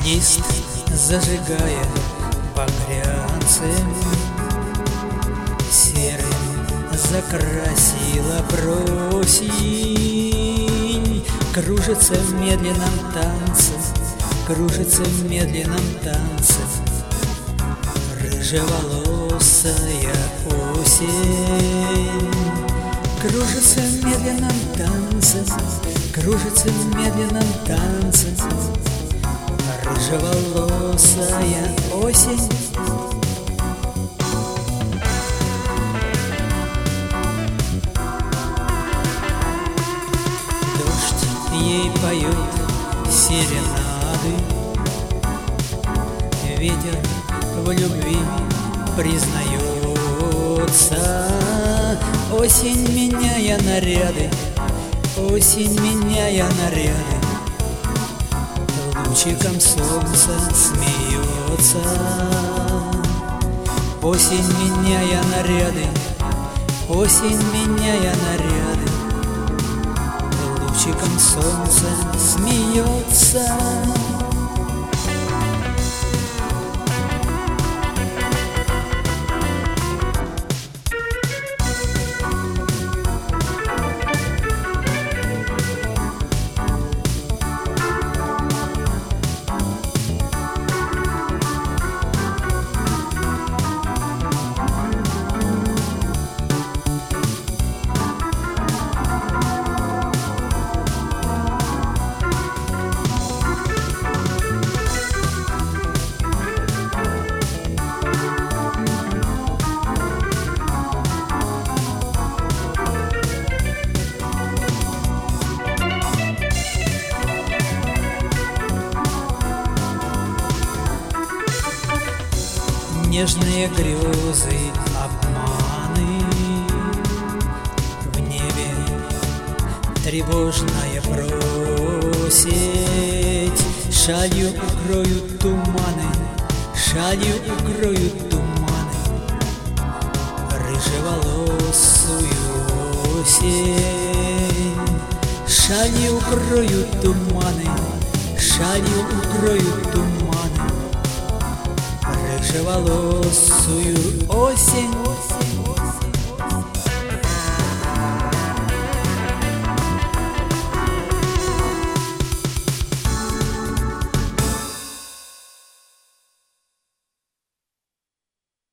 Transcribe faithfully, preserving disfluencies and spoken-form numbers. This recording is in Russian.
Финист, зажигая багрянцем, серым закрасила просень. Кружится в медленном танце, кружится в медленном танце рыжеволосая осень. Кружится в медленном танце, кружится в медленном танце рыжеволосая осень. Дождь ей поет серенады, ветер в любви признается. Осень, меняя наряды, осень, меняя наряды, лучиком солнца смеется. Осень, меняя наряды, осень, меняя наряды, лучиком солнца смеется. Нежные грезы, обманы в небе, тревожная просить. Шалью укроют туманы, шалью укроют туманы рыжеволосую осень. Шалью укроют туманы, шалью укроют туманы рыжеволосую осень.